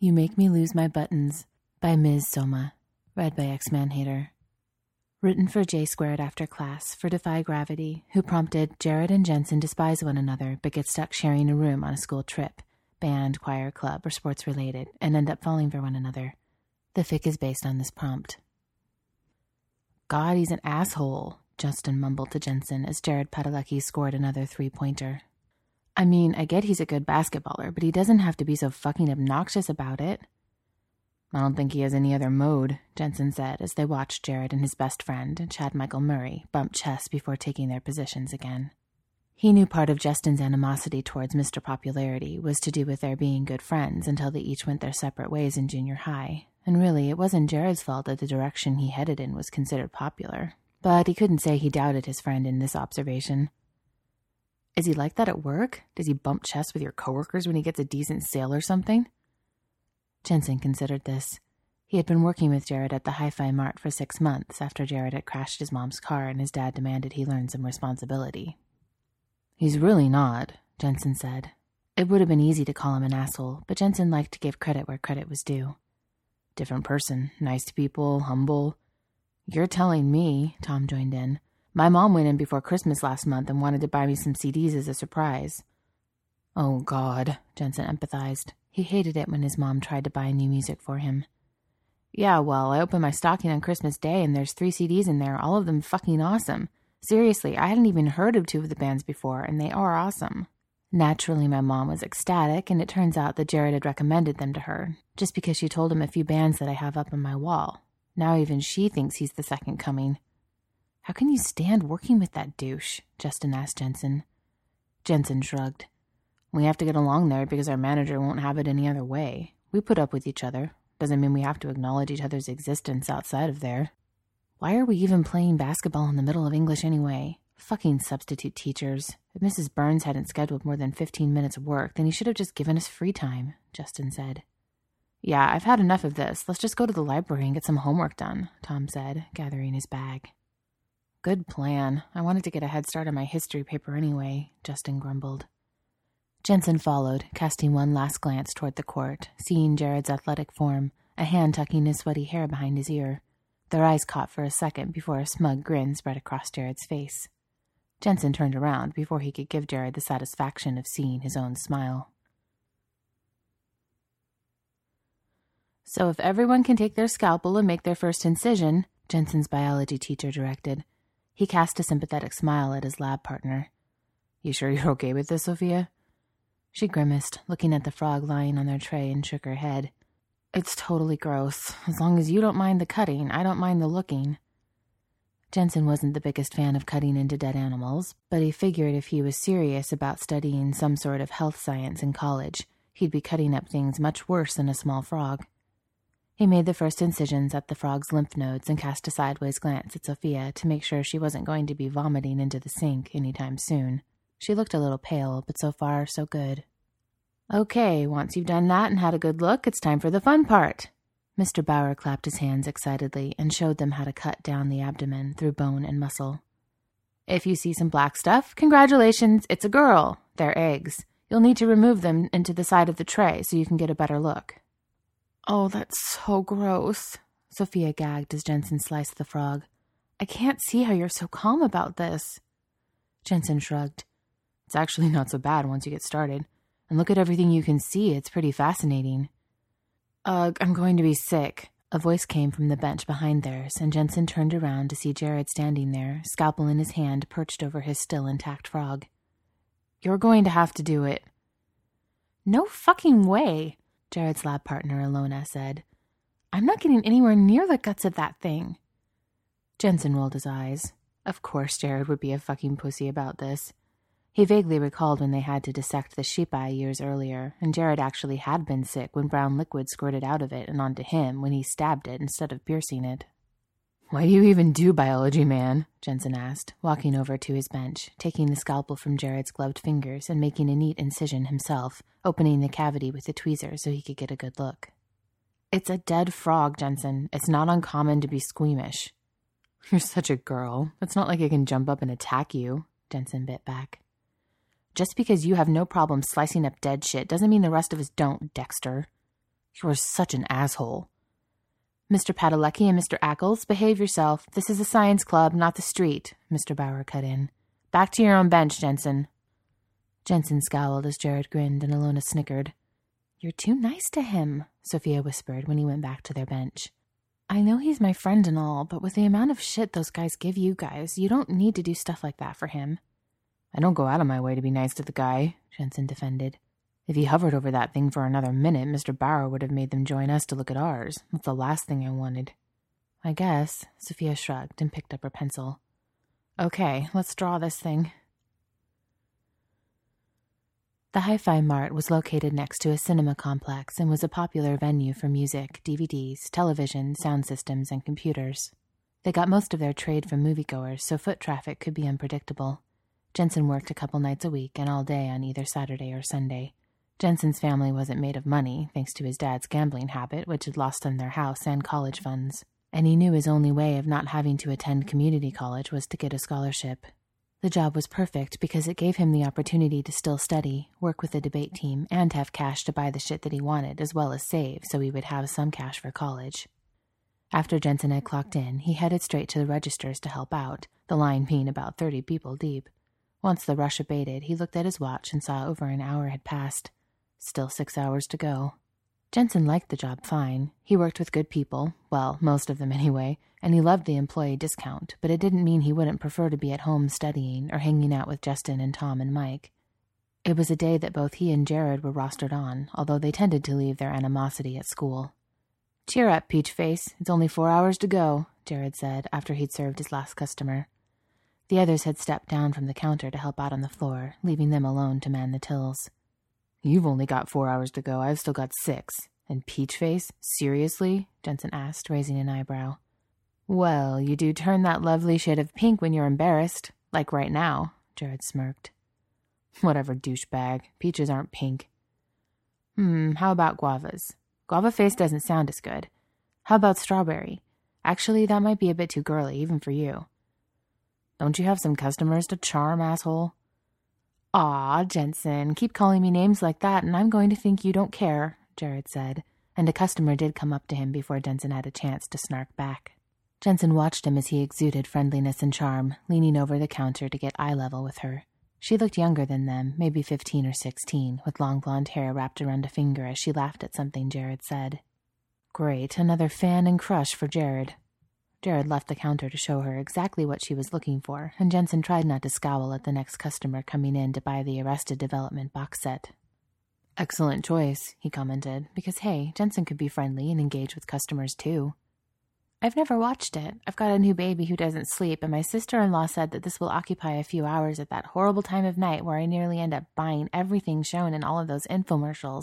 You Make Me Lose My Buttons by Ms. Soma. Read by X-Man-Hater. Written for J-Squared after class for Defy Gravity, who prompted Jared and Jensen despise one another but get stuck sharing a room on a school trip, band, choir, club, or sports-related, and end up falling for one another. The fic is based on this prompt. God, he's an asshole, Justin mumbled to Jensen as Jared Padalecki scored another three-pointer. I mean, I get he's a good basketballer, but he doesn't have to be so fucking obnoxious about it. I don't think he has any other mode, Jensen said as they watched Jared and his best friend, Chad Michael Murray, bump chess before taking their positions again. He knew part of Justin's animosity towards Mr. Popularity was to do with their being good friends until they each went their separate ways in junior high, and really it wasn't Jared's fault that the direction he headed in was considered popular. But he couldn't say he doubted his friend in this observation. Is he like that at work? Does he bump chess with your coworkers when he gets a decent sale or something? Jensen considered this. He had been working with Jared at the Hi-Fi Mart for 6 months after Jared had crashed his mom's car and his dad demanded he learn some responsibility. He's really not, Jensen said. It would have been easy to call him an asshole, but Jensen liked to give credit where credit was due. Different person, nice to people, humble. You're telling me, Tom joined in. My mom went in before Christmas last month and wanted to buy me some CDs as a surprise. Oh, God, Jensen empathized. He hated it when his mom tried to buy new music for him. Yeah, well, I opened my stocking on Christmas Day and there's 3 CDs in there, all of them fucking awesome. Seriously, I hadn't even heard of 2 of the bands before, and they are awesome. Naturally, my mom was ecstatic, and it turns out that Jared had recommended them to her, just because she told him a few bands that I have up on my wall. Now even she thinks he's the second coming. How can you stand working with that douche? Justin asked Jensen. Jensen shrugged. We have to get along there because our manager won't have it any other way. We put up with each other. Doesn't mean we have to acknowledge each other's existence outside of there. Why are we even playing basketball in the middle of English anyway? Fucking substitute teachers. If Mrs. Burns hadn't scheduled more than 15 minutes of work, then he should have just given us free time, Justin said. Yeah, I've had enough of this. Let's just go to the library and get some homework done, Tom said, gathering his bag. Good plan. I wanted to get a head start on my history paper anyway, Justin grumbled. Jensen followed, casting one last glance toward the court, seeing Jared's athletic form, a hand tucking his sweaty hair behind his ear. Their eyes caught for a second before a smug grin spread across Jared's face. Jensen turned around before he could give Jared the satisfaction of seeing his own smile. So if everyone can take their scalpel and make their first incision, Jensen's biology teacher directed. He cast a sympathetic smile at his lab partner. You sure you're okay with this, Sophia? She grimaced, looking at the frog lying on their tray, and shook her head. It's totally gross. As long as you don't mind the cutting, I don't mind the looking. Jensen wasn't the biggest fan of cutting into dead animals, but he figured if he was serious about studying some sort of health science in college, he'd be cutting up things much worse than a small frog. He made the first incisions at the frog's lymph nodes and cast a sideways glance at Sophia to make sure she wasn't going to be vomiting into the sink anytime soon. She looked a little pale, but so far, so good. Okay, once you've done that and had a good look, it's time for the fun part. Mr. Bauer clapped his hands excitedly and showed them how to cut down the abdomen through bone and muscle. If you see some black stuff, congratulations, it's a girl. They're eggs. You'll need to remove them into the side of the tray so you can get a better look. Oh, that's so gross, Sophia gagged as Jensen sliced the frog. I can't see how you're so calm about this. Jensen shrugged. It's actually not so bad once you get started. And look at everything you can see, it's pretty fascinating. Ugh, I'm going to be sick. A voice came from the bench behind theirs, and Jensen turned around to see Jared standing there, scalpel in his hand perched over his still intact frog. You're going to have to do it. No fucking way, Jared's lab partner Ilona said. I'm not getting anywhere near the guts of that thing. Jensen rolled his eyes. Of course Jared would be a fucking pussy about this. He vaguely recalled when they had to dissect the sheep eye years earlier, and Jared actually had been sick when brown liquid squirted out of it and onto him when he stabbed it instead of piercing it. Why do you even do biology, man? Jensen asked, walking over to his bench, taking the scalpel from Jared's gloved fingers and making a neat incision himself, opening the cavity with a tweezer so he could get a good look. It's a dead frog, Jensen. It's not uncommon to be squeamish. You're such a girl. It's not like it can jump up and attack you, Jensen bit back. Just because you have no problem slicing up dead shit doesn't mean the rest of us don't, Dexter. You're such an asshole. Mr. Padalecki and Mr. Ackles, behave yourself. This is a science club, not the street, Mr. Bauer cut in. Back to your own bench, Jensen. Jensen scowled as Jared grinned and Ilona snickered. You're too nice to him, Sophia whispered when he went back to their bench. I know he's my friend and all, but with the amount of shit those guys give you guys, you don't need to do stuff like that for him. I don't go out of my way to be nice to the guy, Jensen defended. If he hovered over that thing for another minute, Mr. Bauer would have made them join us to look at ours. That's the last thing I wanted. I guess, Sophia shrugged and picked up her pencil. Okay, let's draw this thing. The Hi-Fi Mart was located next to a cinema complex and was a popular venue for music, DVDs, television, sound systems, and computers. They got most of their trade from moviegoers, so foot traffic could be unpredictable. Jensen worked a couple nights a week and all day on either Saturday or Sunday. Jensen's family wasn't made of money, thanks to his dad's gambling habit, which had lost them their house and college funds, and he knew his only way of not having to attend community college was to get a scholarship. The job was perfect because it gave him the opportunity to still study, work with the debate team, and have cash to buy the shit that he wanted, as well as save so he would have some cash for college. After Jensen had clocked in, he headed straight to the registers to help out, the line being about 30 people deep. Once the rush abated, he looked at his watch and saw over an hour had passed. Still 6 hours to go. Jensen liked the job fine. He worked with good people, well, most of them anyway, and he loved the employee discount, but it didn't mean he wouldn't prefer to be at home studying or hanging out with Justin and Tom and Mike. It was a day that both he and Jared were rostered on, although they tended to leave their animosity at school. Cheer up, Peachface. It's only 4 hours to go, Jared said after he'd served his last customer. The others had stepped down from the counter to help out on the floor, leaving them alone to man the tills. You've only got 4 hours to go. I've still got 6. And Peachface? Seriously? Jensen asked, raising an eyebrow. Well, you do turn that lovely shade of pink when you're embarrassed. Like right now, Jared smirked. Whatever, douchebag. Peaches aren't pink. How about guavas? Guava face doesn't sound as good. How about strawberry? Actually, that might be a bit too girly, even for you. Don't you have some customers to charm, asshole? Aw, Jensen, keep calling me names like that and I'm going to think you don't care, Jared said, and a customer did come up to him before Jensen had a chance to snark back. Jensen watched him as he exuded friendliness and charm, leaning over the counter to get eye level with her. She looked younger than them, maybe 15 or 16, with long blonde hair wrapped around a finger as she laughed at something Jared said. Great, another fan and crush for Jared. Jared left the counter to show her exactly what she was looking for, and Jensen tried not to scowl at the next customer coming in to buy the Arrested Development box set. Excellent choice, he commented, because hey, Jensen could be friendly and engage with customers too. I've never watched it. I've got a new baby who doesn't sleep, and my sister-in-law said that this will occupy a few hours at that horrible time of night where I nearly end up buying everything shown in all of those infomercials.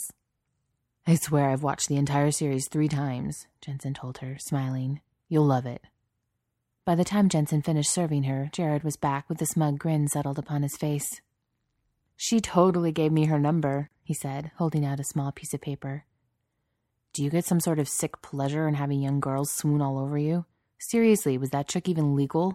I swear I've watched the entire series 3 times, Jensen told her, smiling. You'll love it. By the time Jensen finished serving her, Jared was back with a smug grin settled upon his face. She totally gave me her number, he said, holding out a small piece of paper. Do you get some sort of sick pleasure in having young girls swoon all over you? Seriously, was that chick even legal?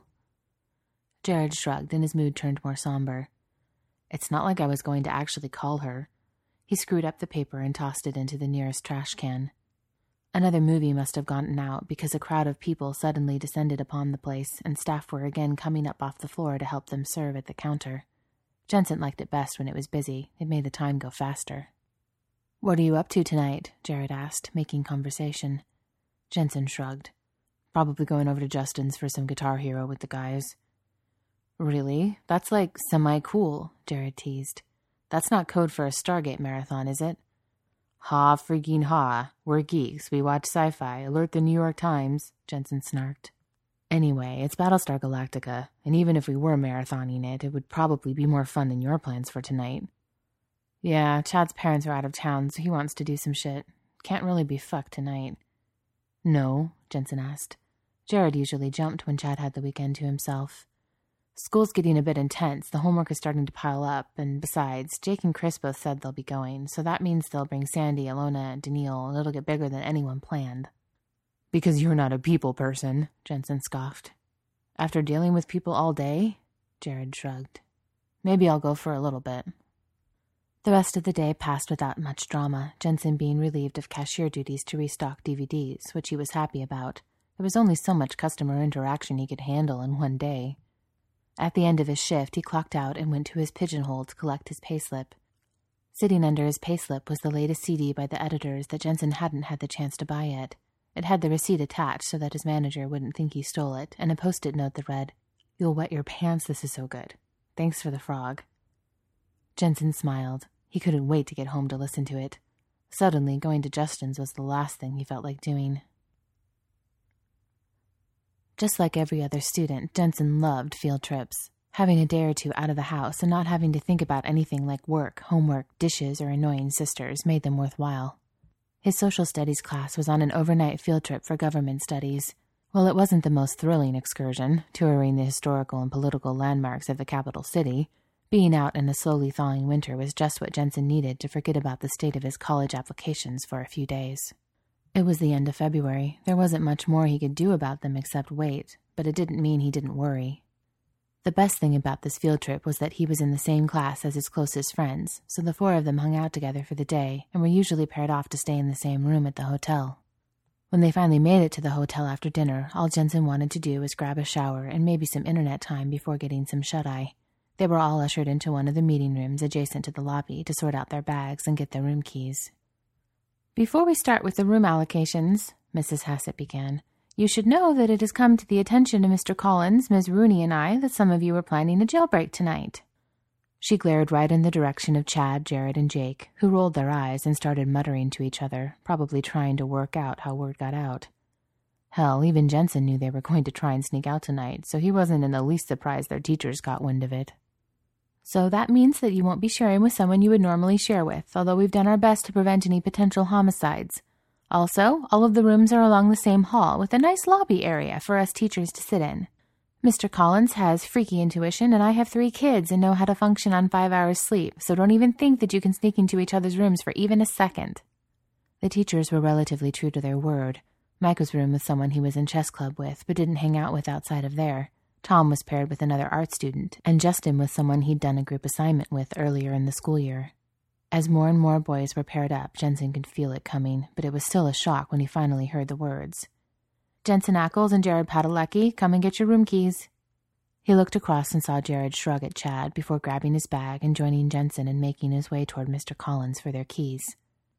Jared shrugged and his mood turned more somber. It's not like I was going to actually call her. He screwed up the paper and tossed it into the nearest trash can. Another movie must have gotten out because a crowd of people suddenly descended upon the place and staff were again coming up off the floor to help them serve at the counter. Jensen liked it best when it was busy. It made the time go faster. What are you up to tonight? Jared asked, making conversation. Jensen shrugged. Probably going over to Justin's for some Guitar Hero with the guys. Really? That's like semi-cool, Jared teased. That's not code for a Stargate marathon, is it? Ha freaking ha. We're geeks. We watch sci-fi. Alert the New York Times, Jensen snarked. Anyway, it's Battlestar Galactica, and even if we were marathoning it, it would probably be more fun than your plans for tonight. Yeah, Chad's parents are out of town, so he wants to do some shit. Can't really be fucked tonight. No, Jensen asked. Jared usually jumped when Chad had the weekend to himself. School's getting a bit intense, the homework is starting to pile up, and besides, Jake and Chris both said they'll be going, so that means they'll bring Sandy, Ilona, and Daniil, and it'll get bigger than anyone planned. Because you're not a people person, Jensen scoffed. After dealing with people all day? Jared shrugged. Maybe I'll go for a little bit. The rest of the day passed without much drama, Jensen being relieved of cashier duties to restock DVDs, which he was happy about. There was only so much customer interaction he could handle in one day. At the end of his shift, he clocked out and went to his pigeonhole to collect his payslip. Sitting under his payslip was the latest CD by the editors that Jensen hadn't had the chance to buy yet. It had the receipt attached so that his manager wouldn't think he stole it, and a post-it note that read, "You'll wet your pants, this is so good. Thanks for the frog." Jensen smiled. He couldn't wait to get home to listen to it. Suddenly, going to Justin's was the last thing he felt like doing. Just like every other student, Jensen loved field trips. Having a day or two out of the house and not having to think about anything like work, homework, dishes, or annoying sisters made them worthwhile. His social studies class was on an overnight field trip for government studies. While it wasn't the most thrilling excursion, touring the historical and political landmarks of the capital city, being out in a slowly thawing winter was just what Jensen needed to forget about the state of his college applications for a few days. It was the end of February. There wasn't much more he could do about them except wait, but it didn't mean he didn't worry. The best thing about this field trip was that he was in the same class as his closest friends, so the four of them hung out together for the day and were usually paired off to stay in the same room at the hotel. When they finally made it to the hotel after dinner, all Jensen wanted to do was grab a shower and maybe some internet time before getting some shut-eye. They were all ushered into one of the meeting rooms adjacent to the lobby to sort out their bags and get their room keys. "Before we start with the room allocations," Mrs. Hassett began, "you should know that it has come to the attention of Mr. Collins, Ms. Rooney, and I that some of you are planning a jailbreak tonight." She glared right in the direction of Chad, Jared, and Jake, who rolled their eyes and started muttering to each other, probably trying to work out how word got out. Hell, even Jensen knew they were going to try and sneak out tonight, so he wasn't in the least surprised their teachers got wind of it. "So that means that you won't be sharing with someone you would normally share with, although we've done our best to prevent any potential homicides. Also, all of the rooms are along the same hall with a nice lobby area for us teachers to sit in. Mr. Collins has freaky intuition, and I have 3 kids and know how to function on 5 hours sleep, so don't even think that you can sneak into each other's rooms for even a second." The teachers were relatively true to their word. Mike was roomed with someone he was in chess club with, but didn't hang out with outside of there. Tom was paired with another art student, and Justin with someone he'd done a group assignment with earlier in the school year. As more and more boys were paired up, Jensen could feel it coming, but it was still a shock when he finally heard the words. "Jensen Ackles and Jared Padalecki, come and get your room keys." He looked across and saw Jared shrug at Chad before grabbing his bag and joining Jensen and making his way toward Mr. Collins for their keys.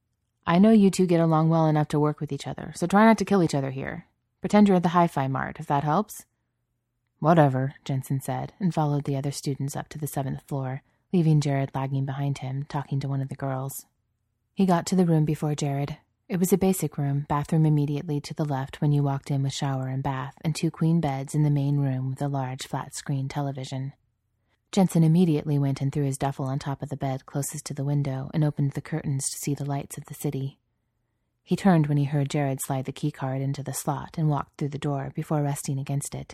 "I know you two get along well enough to work with each other, so try not to kill each other here. Pretend you're at the Hi-Fi Mart, if that helps." "Whatever," Jensen said, and followed the other students up to the 7th floor, leaving Jared lagging behind him, talking to one of the girls. He got to the room before Jared. It was a basic room, bathroom immediately to the left when you walked in with shower and bath, and 2 queen beds in the main room with a large flat-screen television. Jensen immediately went and threw his duffel on top of the bed closest to the window and opened the curtains to see the lights of the city. He turned when he heard Jared slide the keycard into the slot and walked through the door before resting against it.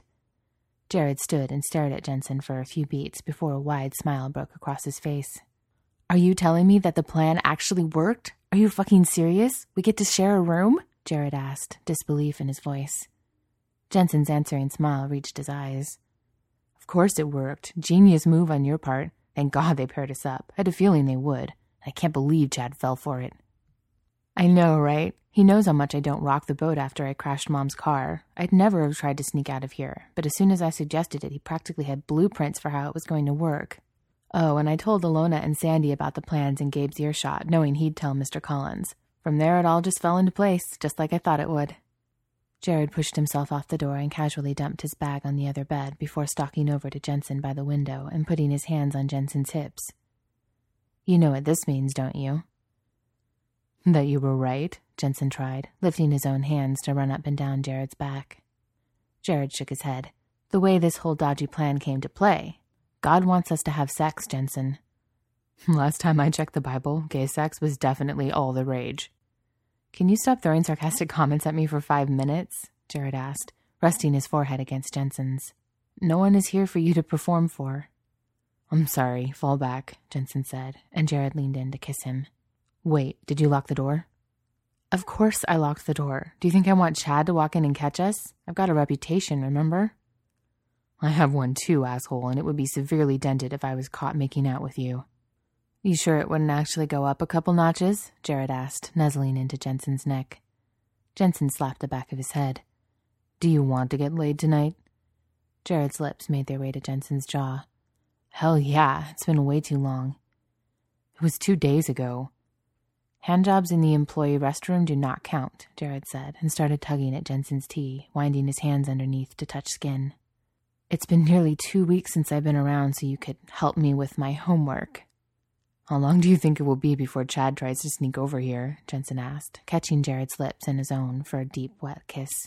Jared stood and stared at Jensen for a few beats before a wide smile broke across his face. "Are you telling me that the plan actually worked? Are you fucking serious? We get to share a room?" Jared asked, disbelief in his voice. Jensen's answering smile reached his eyes. "Of course it worked. Genius move on your part. Thank God they paired us up. I had a feeling they would. I can't believe Chad fell for it." "I know, right? He knows how much I don't rock the boat after I crashed Mom's car. I'd never have tried to sneak out of here, but as soon as I suggested it, he practically had blueprints for how it was going to work. Oh, and I told Alona and Sandy about the plans in Gabe's earshot, knowing he'd tell Mr. Collins. From there, it all just fell into place, just like I thought it would." Jared pushed himself off the door and casually dumped his bag on the other bed before stalking over to Jensen by the window and putting his hands on Jensen's hips. "You know what this means, don't you?" "That you were right?" Jensen tried, lifting his own hands to run up and down Jared's back. Jared shook his head. "The way this whole dodgy plan came to play. God wants us to have sex, Jensen." "Last time I checked the Bible, gay sex was definitely all the rage." "Can you stop throwing sarcastic comments at me for 5 minutes?" Jared asked, resting his forehead against Jensen's. "No one is here for you to perform for." "I'm sorry, fall back," Jensen said, and Jared leaned in to kiss him. "Wait, did you lock the door?" "Of course I locked the door. Do you think I want Chad to walk in and catch us? I've got a reputation, remember?" "I have one too, asshole, and it would be severely dented if I was caught making out with you." You sure it wouldn't actually go up a couple notches? Jared asked, nuzzling into Jensen's neck. Jensen slapped the back of his head. Do you want to get laid tonight? Jared's lips made their way to Jensen's jaw. Hell yeah, it's been way too long. It was 2 days ago. Handjobs in the employee restroom do not count, Jared said, and started tugging at Jensen's tee, winding his hands underneath to touch skin. It's been nearly 2 weeks since I've been around so you could help me with my homework. How long do you think it will be before Chad tries to sneak over here? Jensen asked, catching Jared's lips in his own for a deep, wet kiss.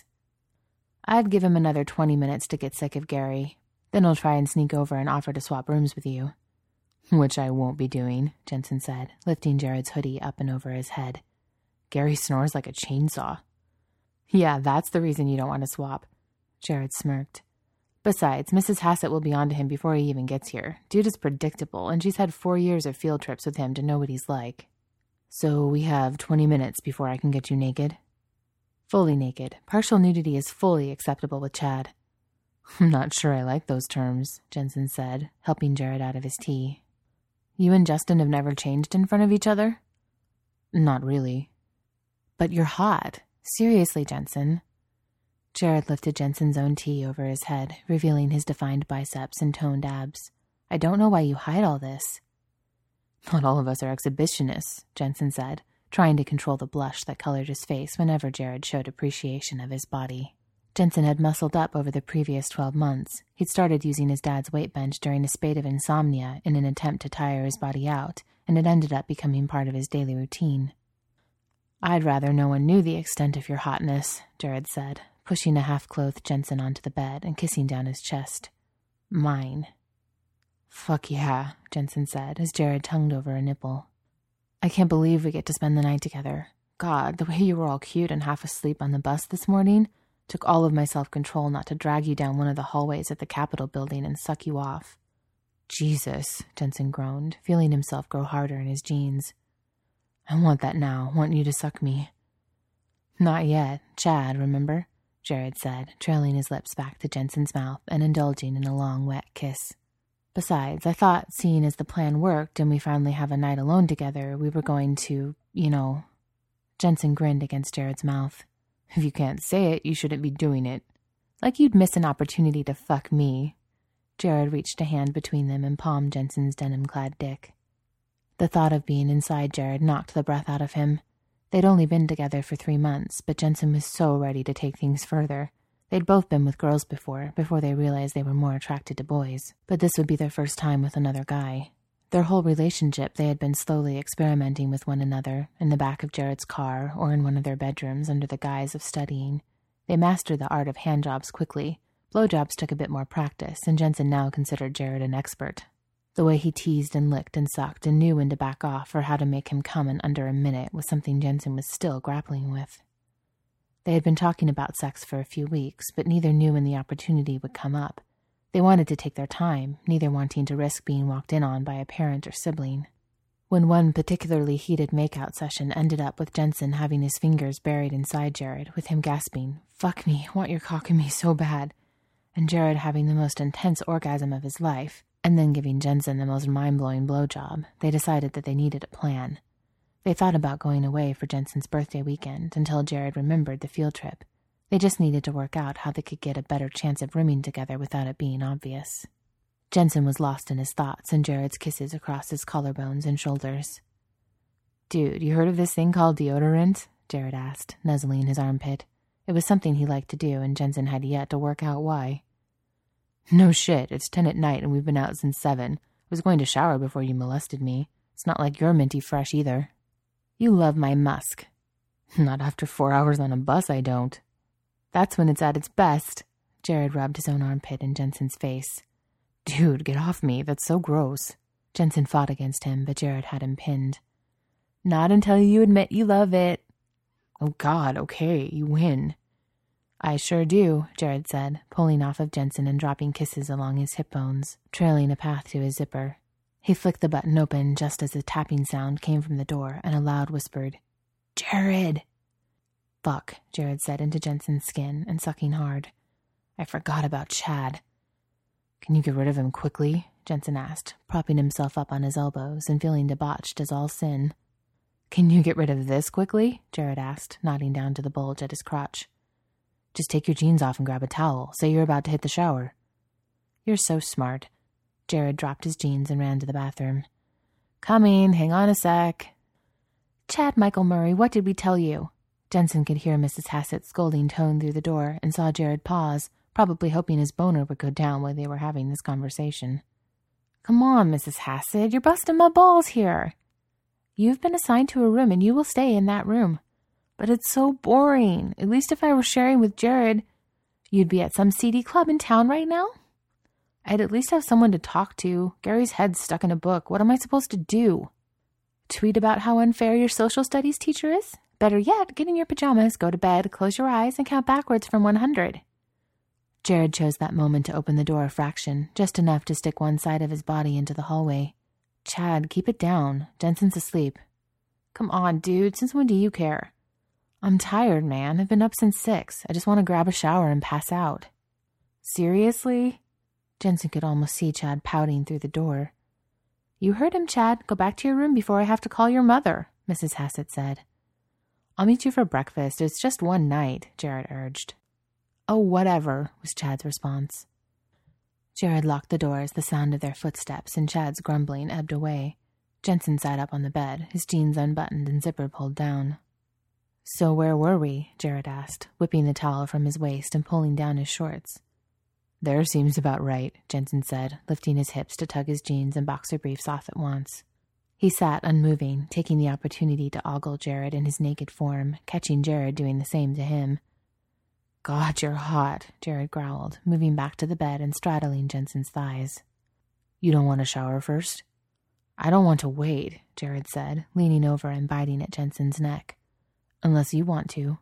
I'd give him another 20 minutes to get sick of Gary. Then he'll try and sneak over and offer to swap rooms with you. Which I won't be doing, Jensen said, lifting Jared's hoodie up and over his head. Gary snores like a chainsaw. Yeah, that's the reason you don't want to swap. Jared smirked. Besides, Mrs. Hassett will be on to him before he even gets here. Dude is predictable, and she's had 4 years of field trips with him to know what he's like. So we have 20 minutes before I can get you naked? Fully naked. Partial nudity is fully acceptable with Chad. I'm not sure I like those terms, Jensen said, helping Jared out of his tee. You and Justin have never changed in front of each other? Not really. But you're hot. Seriously, Jensen. Jared lifted Jensen's own tee over his head, revealing his defined biceps and toned abs. I don't know why you hide all this. Not all of us are exhibitionists, Jensen said, trying to control the blush that colored his face whenever Jared showed appreciation of his body. Jensen had muscled up over the previous 12 months. He'd started using his dad's weight bench during a spate of insomnia in an attempt to tire his body out, and it ended up becoming part of his daily routine. I'd rather no one knew the extent of your hotness, Jared said, pushing a half-clothed Jensen onto the bed and kissing down his chest. Mine. Fuck yeah, Jensen said as Jared tongued over a nipple. I can't believe we get to spend the night together. God, the way you were all cute and half asleep on the bus this morning took all of my self-control not to drag you down one of the hallways at the Capitol building and suck you off. Jesus, Jensen groaned, feeling himself grow harder in his jeans. I want that now, want you to suck me. Not yet. Chad, remember? Jared said, trailing his lips back to Jensen's mouth and indulging in a long, wet kiss. Besides, I thought, seeing as the plan worked and we finally have a night alone together, we were going to, Jensen grinned against Jared's mouth. If you can't say it, you shouldn't be doing it. Like you'd miss an opportunity to fuck me. Jared reached a hand between them and palmed Jensen's denim-clad dick. The thought of being inside Jared knocked the breath out of him. They'd only been together for 3 months, but Jensen was so ready to take things further. They'd both been with girls before they realized they were more attracted to boys. But this would be their first time with another guy. Their whole relationship, they had been slowly experimenting with one another, in the back of Jared's car or in one of their bedrooms under the guise of studying. They mastered the art of handjobs quickly. Blowjobs took a bit more practice, and Jensen now considered Jared an expert. The way he teased and licked and sucked and knew when to back off or how to make him come in under a minute was something Jensen was still grappling with. They had been talking about sex for a few weeks, but neither knew when the opportunity would come up. They wanted to take their time, neither wanting to risk being walked in on by a parent or sibling. When one particularly heated makeout session ended up with Jensen having his fingers buried inside Jared, with him gasping, "Fuck me, want your cock in me so bad," and Jared having the most intense orgasm of his life, and then giving Jensen the most mind-blowing blowjob, they decided that they needed a plan. They thought about going away for Jensen's birthday weekend until Jared remembered the field trip. They just needed to work out how they could get a better chance of rooming together without it being obvious. Jensen was lost in his thoughts and Jared's kisses across his collarbones and shoulders. Dude, you heard of this thing called deodorant? Jared asked, nuzzling his armpit. It was something he liked to do, and Jensen had yet to work out why. No shit, it's 10 at night and we've been out since 7. I was going to shower before you molested me. It's not like you're minty fresh either. You love my musk. Not after 4 hours on a bus, I don't. That's when it's at its best. Jared rubbed his own armpit in Jensen's face. Dude, get off me. That's so gross. Jensen fought against him, but Jared had him pinned. Not until you admit you love it. Oh God, okay, you win. I sure do, Jared said, pulling off of Jensen and dropping kisses along his hip bones, trailing a path to his zipper. He flicked the button open just as a tapping sound came from the door and a loud whispered, Jared! Fuck, Jared said into Jensen's skin and sucking hard. I forgot about Chad. Can you get rid of him quickly? Jensen asked, propping himself up on his elbows and feeling debauched as all sin. Can you get rid of this quickly? Jared asked, nodding down to the bulge at his crotch. Just take your jeans off and grab a towel. Say you're about to hit the shower. You're so smart. Jared dropped his jeans and ran to the bathroom. Coming, hang on a sec. Chad Michael Murray, what did we tell you? Jensen could hear Mrs. Hassett's scolding tone through the door and saw Jared pause, probably hoping his boner would go down while they were having this conversation. Come on, Mrs. Hassett, you're busting my balls here. You've been assigned to a room and you will stay in that room. But it's so boring. At least if I were sharing with Jared, you'd be at some seedy club in town right now? I'd at least have someone to talk to. Gary's head's stuck in a book. What am I supposed to do? Tweet about how unfair your social studies teacher is? Better yet, get in your pajamas, go to bed, close your eyes, and count backwards from 100. Jared chose that moment to open the door a fraction, just enough to stick one side of his body into the hallway. Chad, keep it down. Jensen's asleep. Come on, dude. Since when do you care? I'm tired, man. I've been up since 6. I just want to grab a shower and pass out. Seriously? Jensen could almost see Chad pouting through the door. You heard him, Chad. Go back to your room before I have to call your mother, Mrs. Hassett said. I'll meet you for breakfast. It's just one night, Jared urged. Oh, whatever, was Chad's response. Jared locked the door as the sound of their footsteps and Chad's grumbling ebbed away. Jensen sat up on the bed, his jeans unbuttoned and zipper pulled down. So where were we? Jared asked, whipping the towel from his waist and pulling down his shorts. There seems about right, Jensen said, lifting his hips to tug his jeans and boxer briefs off at once. He sat unmoving, taking the opportunity to ogle Jared in his naked form, catching Jared doing the same to him. God, you're hot, Jared growled, moving back to the bed and straddling Jensen's thighs. You don't want to shower first? I don't want to wait, Jared said, leaning over and biting at Jensen's neck. Unless you want to.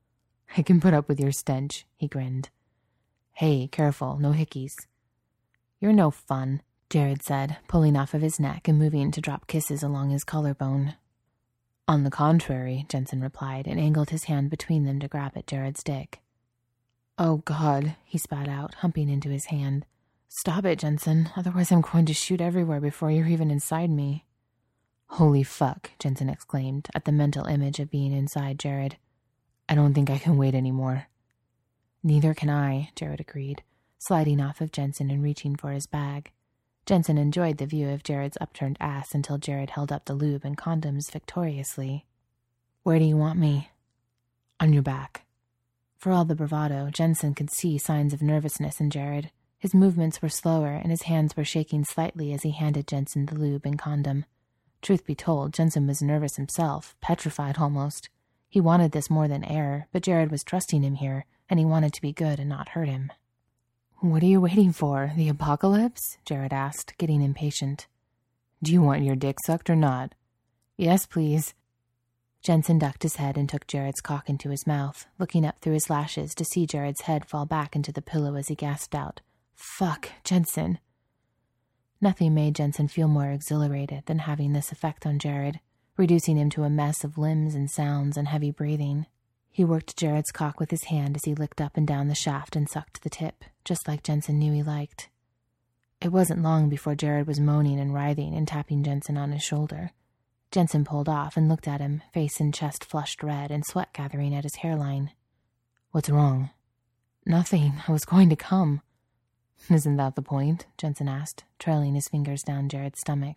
I can put up with your stench, he grinned. Hey, careful, no hickeys. You're no fun, Jared said, pulling off of his neck and moving to drop kisses along his collarbone. On the contrary, Jensen replied and angled his hand between them to grab at Jared's dick. Oh, God, he spat out, humping into his hand. Stop it, Jensen, otherwise I'm going to shoot everywhere before you're even inside me. Holy fuck, Jensen exclaimed at the mental image of being inside Jared. I don't think I can wait anymore. Neither can I, Jared agreed, sliding off of Jensen and reaching for his bag. Jensen enjoyed the view of Jared's upturned ass until Jared held up the lube and condoms victoriously. Where do you want me? On your back. For all the bravado, Jensen could see signs of nervousness in Jared. His movements were slower and his hands were shaking slightly as he handed Jensen the lube and condom. Truth be told, Jensen was nervous himself, petrified almost. He wanted this more than air, but Jared was trusting him here, and he wanted to be good and not hurt him. What are you waiting for, the apocalypse? Jared asked, getting impatient. Do you want your dick sucked or not? Yes, please. Jensen ducked his head and took Jared's cock into his mouth, looking up through his lashes to see Jared's head fall back into the pillow as he gasped out, Fuck, Jensen. Nothing made Jensen feel more exhilarated than having this effect on Jared, reducing him to a mess of limbs and sounds and heavy breathing. He worked Jared's cock with his hand as he licked up and down the shaft and sucked the tip, just like Jensen knew he liked. It wasn't long before Jared was moaning and writhing and tapping Jensen on his shoulder. Jensen pulled off and looked at him, face and chest flushed red and sweat gathering at his hairline. What's wrong? Nothing. I was going to come. Isn't that the point? Jensen asked, trailing his fingers down Jared's stomach.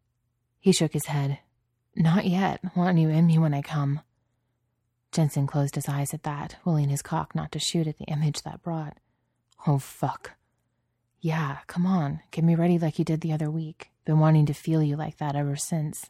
He shook his head. Not yet. Want you in me when I come. Jensen closed his eyes at that, willing his cock not to shoot at the image that brought. Oh, fuck. Yeah, come on. Get me ready like you did the other week. Been wanting to feel you like that ever since.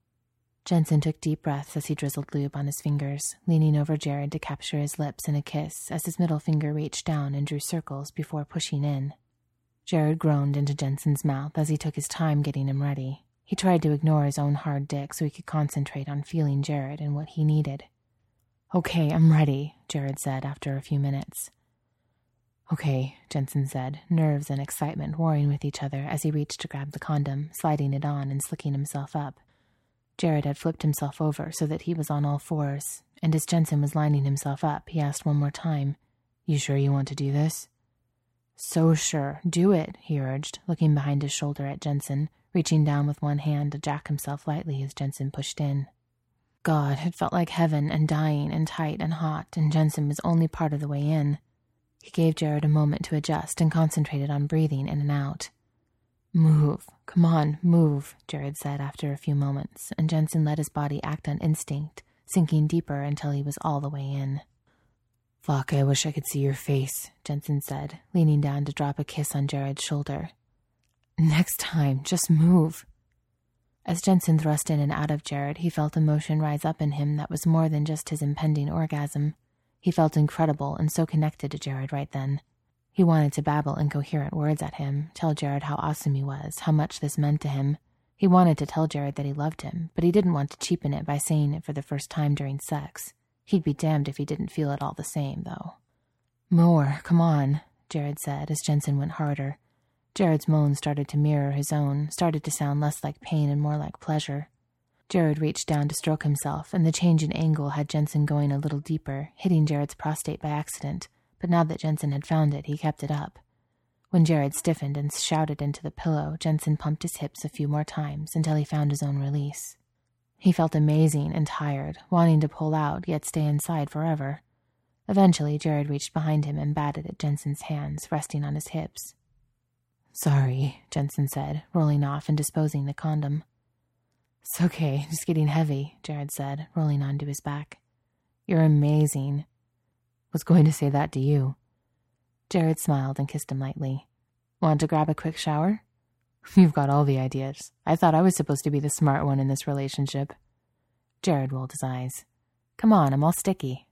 Jensen took deep breaths as he drizzled lube on his fingers, leaning over Jared to capture his lips in a kiss as his middle finger reached down and drew circles before pushing in. Jared groaned into Jensen's mouth as he took his time getting him ready. He tried to ignore his own hard dick so he could concentrate on feeling Jared and what he needed. Okay, I'm ready, Jared said after a few minutes. Okay, Jensen said, nerves and excitement warring with each other as he reached to grab the condom, sliding it on and slicking himself up. Jared had flipped himself over so that he was on all fours, and as Jensen was lining himself up, he asked one more time, You sure you want to do this? So sure. Do it, he urged, looking behind his shoulder at Jensen, reaching down with one hand to jack himself lightly as Jensen pushed in. God, it felt like heaven and dying and tight and hot, and Jensen was only part of the way in. He gave Jared a moment to adjust and concentrated on breathing in and out. Move. Come on, move, Jared said after a few moments, and Jensen let his body act on instinct, sinking deeper until he was all the way in. Fuck, I wish I could see your face, Jensen said, leaning down to drop a kiss on Jared's shoulder. Next time, just move. As Jensen thrust in and out of Jared, he felt emotion rise up in him that was more than just his impending orgasm. He felt incredible and so connected to Jared right then. He wanted to babble incoherent words at him, tell Jared how awesome he was, how much this meant to him. He wanted to tell Jared that he loved him, but he didn't want to cheapen it by saying it for the first time during sex. He'd be damned if he didn't feel it all the same, though. More, come on, Jared said as Jensen went harder. Jared's moans started to mirror his own, started to sound less like pain and more like pleasure. Jared reached down to stroke himself, and the change in angle had Jensen going a little deeper, hitting Jared's prostate by accident, but now that Jensen had found it, he kept it up. When Jared stiffened and shouted into the pillow, Jensen pumped his hips a few more times until he found his own release. He felt amazing and tired, wanting to pull out yet stay inside forever. Eventually, Jared reached behind him and batted at Jensen's hands, resting on his hips. Sorry, Jensen said, rolling off and disposing the condom. It's okay, just getting heavy, Jared said, rolling onto his back. You're amazing. Was going to say that to you. Jared smiled and kissed him lightly. Want to grab a quick shower? You've got all the ideas. I thought I was supposed to be the smart one in this relationship. Jared rolled his eyes. Come on, I'm all sticky.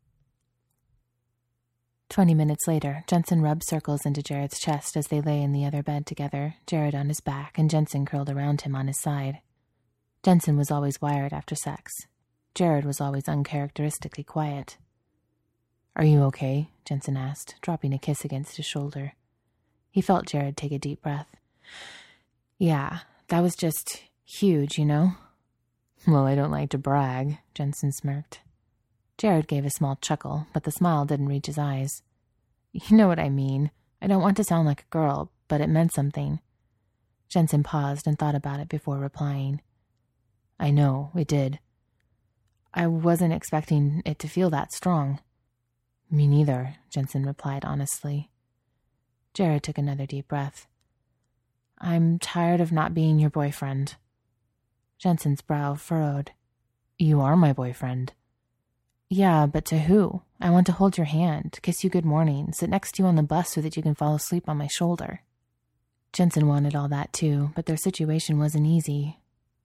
20 minutes later, Jensen rubbed circles into Jared's chest as they lay in the other bed together, Jared on his back and Jensen curled around him on his side. Jensen was always wired after sex. Jared was always uncharacteristically quiet. Are you okay? Jensen asked, dropping a kiss against his shoulder. He felt Jared take a deep breath. Yeah, that was just huge, you know? Well, I don't like to brag, Jensen smirked. Jared gave a small chuckle, but the smile didn't reach his eyes. You know what I mean. I don't want to sound like a girl, but it meant something. Jensen paused and thought about it before replying. I know, it did. I wasn't expecting it to feel that strong. Me neither, Jensen replied honestly. Jared took another deep breath. I'm tired of not being your boyfriend. Jensen's brow furrowed. You are my boyfriend. Yeah, but to who? I want to hold your hand, kiss you good morning, sit next to you on the bus so that you can fall asleep on my shoulder. Jensen wanted all that too, but their situation wasn't easy.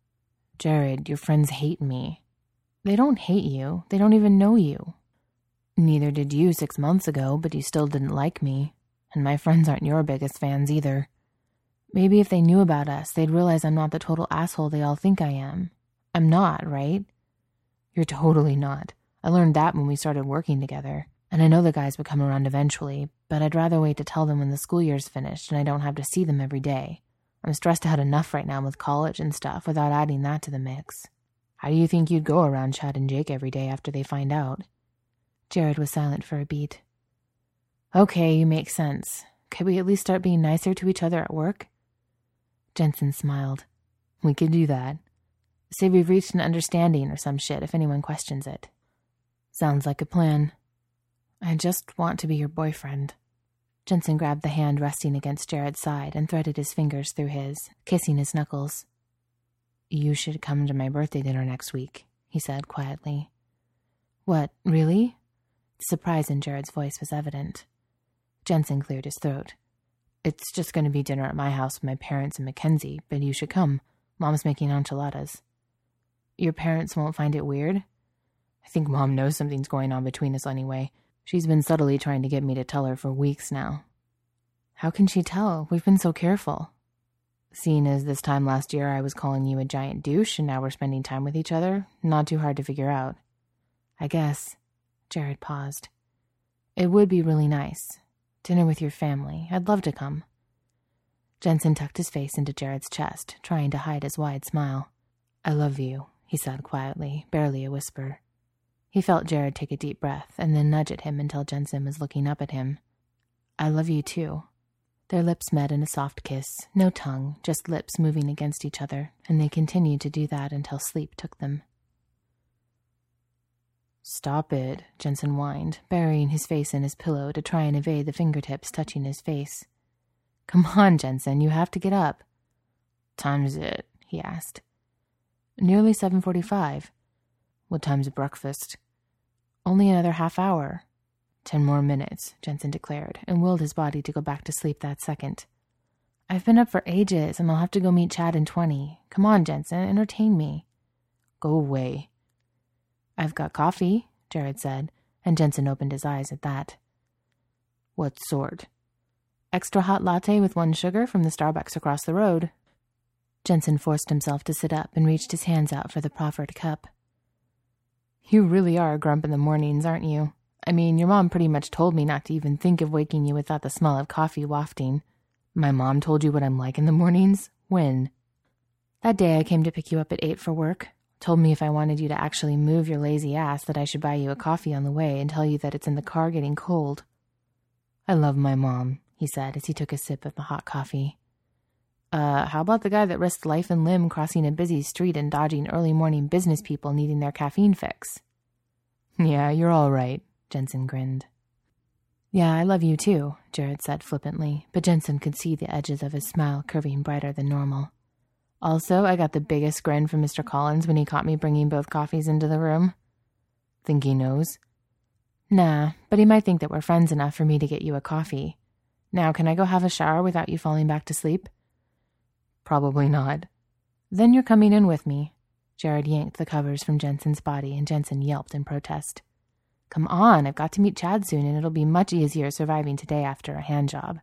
Jared, your friends hate me. They don't hate you. They don't even know you. Neither did you 6 months ago, but you still didn't like me. And my friends aren't your biggest fans either. Maybe if they knew about us, they'd realize I'm not the total asshole they all think I am. I'm not, right? You're totally not. I learned that when we started working together. And I know the guys would come around eventually, but I'd rather wait to tell them when the school year's finished and I don't have to see them every day. I'm stressed out enough right now with college and stuff without adding that to the mix. How do you think you'd go around Chad and Jake every day after they find out? Jared was silent for a beat. Okay, you make sense. Could we at least start being nicer to each other at work? Jensen smiled. We could do that. Say we've reached an understanding or some shit if anyone questions it. Sounds like a plan. I just want to be your boyfriend. Jensen grabbed the hand resting against Jared's side and threaded his fingers through his, kissing his knuckles. You should come to my birthday dinner next week, he said quietly. What, really? The surprise in Jared's voice was evident. Jensen cleared his throat. It's just going to be dinner at my house with my parents and Mackenzie, but you should come. Mom's making enchiladas. Your parents won't find it weird? I think Mom knows something's going on between us anyway. She's been subtly trying to get me to tell her for weeks now. How can she tell? We've been so careful. Seeing as this time last year I was calling you a giant douche and now we're spending time with each other, not too hard to figure out. I guess. Jared paused. It would be really nice. Dinner with your family. I'd love to come. Jensen tucked his face into Jared's chest, trying to hide his wide smile. I love you, he said quietly, barely a whisper. He felt Jared take a deep breath and then nudge at him until Jensen was looking up at him. I love you too. Their lips met in a soft kiss, no tongue, just lips moving against each other, and they continued to do that until sleep took them. "Stop it," Jensen whined, burying his face in his pillow to try and evade the fingertips touching his face. "Come on, Jensen, you have to get up." "Time is it?" he asked. "Nearly 7:45. "What time's breakfast?" "Only another half hour." 10 more minutes, Jensen declared, and willed his body to go back to sleep that second. "I've been up for ages, and I'll have to go meet Chad in 20. Come on, Jensen, entertain me." "Go away." "I've got coffee," Jared said, and Jensen opened his eyes at that. "What sort?" "Extra hot latte with 1 sugar from the Starbucks across the road." Jensen forced himself to sit up and reached his hands out for the proffered cup. "You really are a grump in the mornings, aren't you? I mean, your mom pretty much told me not to even think of waking you without the smell of coffee wafting." "My mom told you what I'm like in the mornings? When?" "That day I came to pick you up at 8 for work. Told me if I wanted you to actually move your lazy ass that I should buy you a coffee on the way and tell you that it's in the car getting cold." "I love my mom," he said as he took a sip of the hot coffee. How about the guy that risked life and limb crossing a busy street and dodging early morning business people needing their caffeine fix?" "Yeah, you're all right," Jensen grinned. "Yeah, I love you too," Jared said flippantly, but Jensen could see the edges of his smile curving brighter than normal. "Also, I got the biggest grin from Mr. Collins when he caught me bringing both coffees into the room." "Think he knows?" "Nah, but he might think that we're friends enough for me to get you a coffee. Now, can I go have a shower without you falling back to sleep?" "Probably not." "Then you're coming in with me." Jared yanked the covers from Jensen's body, and Jensen yelped in protest. "Come on, I've got to meet Chad soon, and it'll be much easier surviving today after a hand job."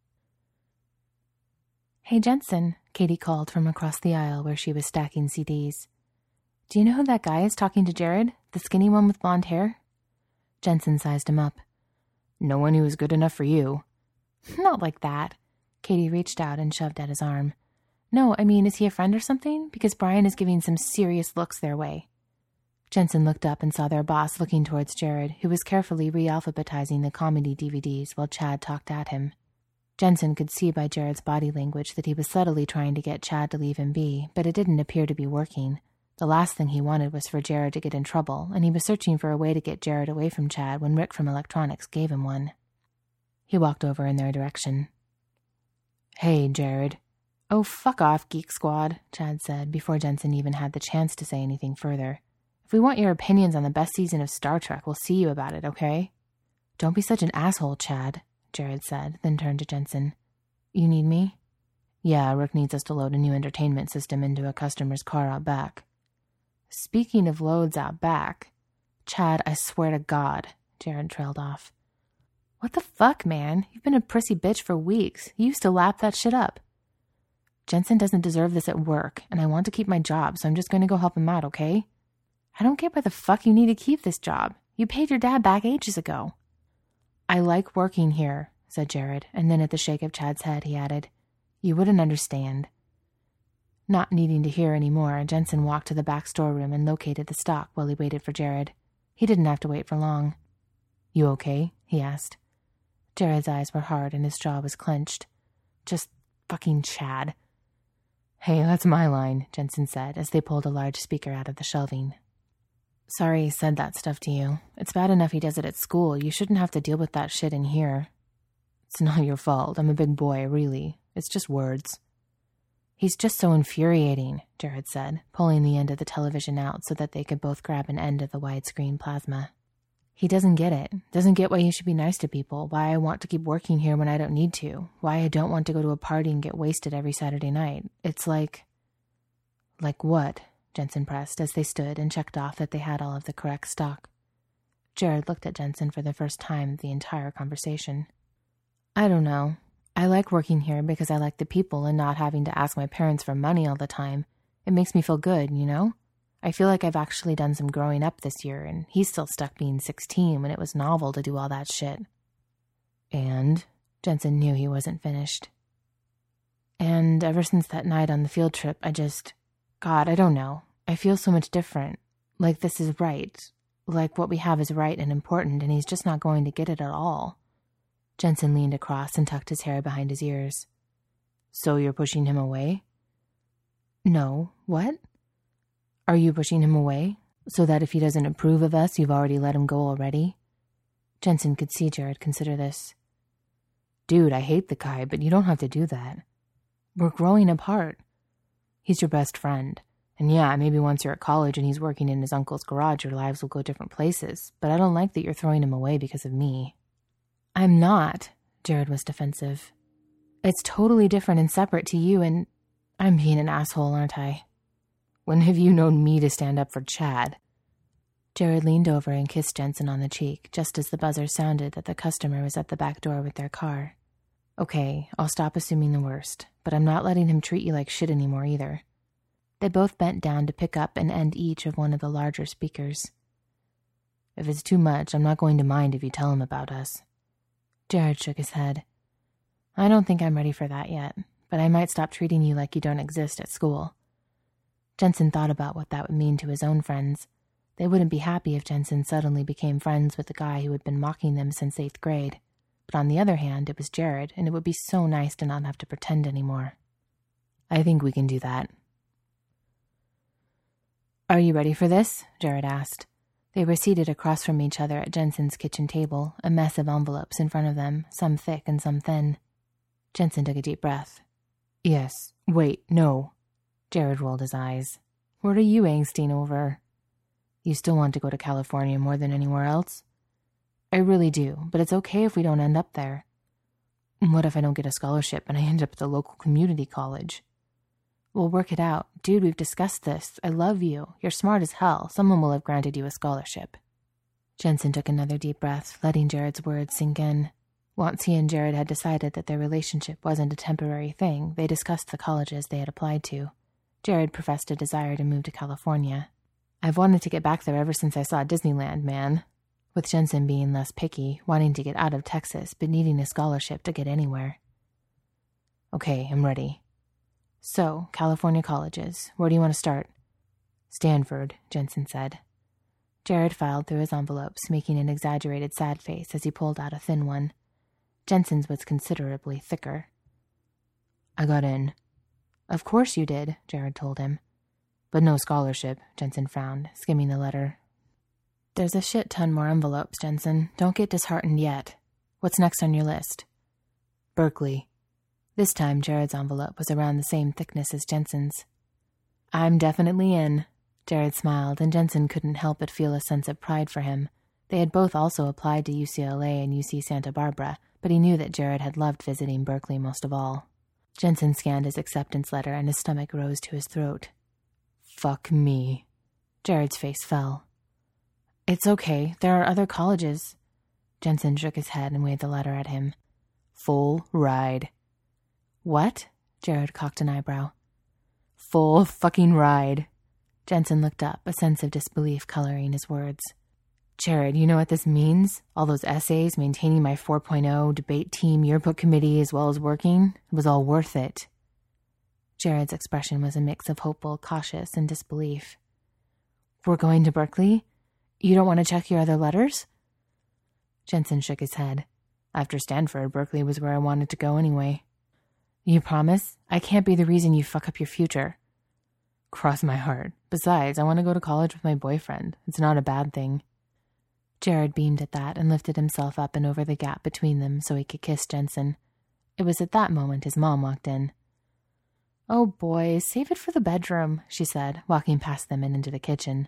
"Hey, Jensen," Katie called from across the aisle where she was stacking CDs. "Do you know who that guy is talking to Jared? The skinny one with blonde hair?" Jensen sized him up. "No one who was good enough for you." "Not like that." Katie reached out and shoved at his arm. "No, I mean, is he a friend or something? Because Brian is giving some serious looks their way." Jensen looked up and saw their boss looking towards Jared, who was carefully re-alphabetizing the comedy DVDs while Chad talked at him. Jensen could see by Jared's body language that he was subtly trying to get Chad to leave him be, but it didn't appear to be working. The last thing he wanted was for Jared to get in trouble, and he was searching for a way to get Jared away from Chad when Rick from Electronics gave him one. He walked over in their direction. "Hey, Jared." "Oh, fuck off, Geek Squad," Chad said, before Jensen even had the chance to say anything further. "If we want your opinions on the best season of Star Trek, we'll see you about it, okay?" "Don't be such an asshole, Chad," Jared said, then turned to Jensen. "You need me?" "Yeah, Rick needs us to load a new entertainment system into a customer's car out back." "Speaking of loads out back..." "Chad, I swear to God," Jared trailed off. "What the fuck, man? You've been a prissy bitch for weeks. You used to lap that shit up." "Jensen doesn't deserve this at work, and I want to keep my job, so I'm just going to go help him out, okay?" "I don't get why the fuck you need to keep this job. You paid your dad back ages ago." "I like working here," said Jared, and then at the shake of Chad's head, he added, "You wouldn't understand." Not needing to hear any more, Jensen walked to the back storeroom and located the stock while he waited for Jared. He didn't have to wait for long. "You okay?" he asked. Jared's eyes were hard and his jaw was clenched. "Just fucking Chad." "Hey, that's my line," Jensen said as they pulled a large speaker out of the shelving. "Sorry he said that stuff to you. It's bad enough he does it at school. You shouldn't have to deal with that shit in here." "It's not your fault. I'm a big boy, really. It's just words." "He's just so infuriating," Jared said, pulling the end of the television out so that they could both grab an end of the widescreen plasma. "He doesn't get it. Doesn't get why you should be nice to people, why I want to keep working here when I don't need to, why I don't want to go to a party and get wasted every Saturday night. It's like..." "Like what?" Jensen pressed as they stood and checked off that they had all of the correct stock. Jared looked at Jensen for the first time the entire conversation. "I don't know. I like working here because I like the people and not having to ask my parents for money all the time. It makes me feel good, you know? I feel like I've actually done some growing up this year, and he's still stuck being 16 when it was novel to do all that shit." "And?" Jensen knew he wasn't finished. "And ever since that night on the field trip, God, I don't know. I feel so much different. Like this is right. Like what we have is right and important, and he's just not going to get it at all." Jensen leaned across and tucked his hair behind his ears. So you're pushing him away? No. What? Are you pushing him away? So that if he doesn't approve of us, you've already let him go already? Jensen could see Jared consider this. Dude, I hate the guy, but you don't have to do that. We're growing apart. He's your best friend. And yeah, maybe once you're at college and he's working in his uncle's garage, your lives will go different places. But I don't like that you're throwing him away because of me. I'm not. Jared was defensive. It's totally different and separate to you, and I'm being an asshole, aren't I? When have you known me to stand up for Chad? Jared leaned over and kissed Jensen on the cheek just as the buzzer sounded that the customer was at the back door with their car. Okay, I'll stop assuming the worst, but I'm not letting him treat you like shit anymore either. They both bent down to pick up and end each of one of the larger speakers. If it's too much, I'm not going to mind if you tell him about us. Jared shook his head. I don't think I'm ready for that yet, but I might stop treating you like you don't exist at school. Jensen thought about what that would mean to his own friends. They wouldn't be happy if Jensen suddenly became friends with the guy who had been mocking them since 8th grade. But on the other hand, it was Jared, and it would be so nice to not have to pretend anymore. I think we can do that. Are you ready for this? Jared asked. They were seated across from each other at Jensen's kitchen table, a mess of envelopes in front of them, some thick and some thin. Jensen took a deep breath. Yes. Wait, no. Jared rolled his eyes. What are you angsting over? You still want to go to California more than anywhere else? I really do, but it's okay if we don't end up there. What if I don't get a scholarship and I end up at the local community college? We'll work it out. Dude, we've discussed this. I love you. You're smart as hell. Someone will have granted you a scholarship. Jensen took another deep breath, letting Jared's words sink in. Once he and Jared had decided that their relationship wasn't a temporary thing, they discussed the colleges they had applied to. Jared professed a desire to move to California. I've wanted to get back there ever since I saw Disneyland, man. With Jensen being less picky, wanting to get out of Texas, but needing a scholarship to get anywhere. Okay, I'm ready. So, California colleges. Where do you want to start? Stanford, Jensen said. Jared filed through his envelopes, making an exaggerated sad face as he pulled out a thin one. Jensen's was considerably thicker. I got in. Of course you did, Jared told him. But no scholarship, Jensen frowned, skimming the letter. There's a shit ton more envelopes, Jensen. Don't get disheartened yet. What's next on your list? Berkeley. This time, Jared's envelope was around the same thickness as Jensen's. I'm definitely in. Jared smiled, and Jensen couldn't help but feel a sense of pride for him. They had both also applied to UCLA and UC Santa Barbara, but he knew that Jared had loved visiting Berkeley most of all. Jensen scanned his acceptance letter, and his stomach rose to his throat. Fuck me. Jared's face fell. It's okay. There are other colleges. Jensen shook his head and waved the letter at him. Full ride. What? Jared cocked an eyebrow. Full fucking ride. Jensen looked up, a sense of disbelief coloring his words. Jared, you know what this means? All those essays, maintaining my 4.0, debate team, yearbook committee, as well as working? It was all worth it. Jared's expression was a mix of hopeful, cautious, and disbelief. We're going to Berkeley? You don't want to check your other letters? Jensen shook his head. After Stanford, Berkeley was where I wanted to go anyway. You promise? I can't be the reason you fuck up your future. Cross my heart. Besides, I want to go to college with my boyfriend. It's not a bad thing. Jared beamed at that and lifted himself up and over the gap between them so he could kiss Jensen. It was at that moment his mom walked in. Oh boy, save it for the bedroom, she said, walking past them and into the kitchen.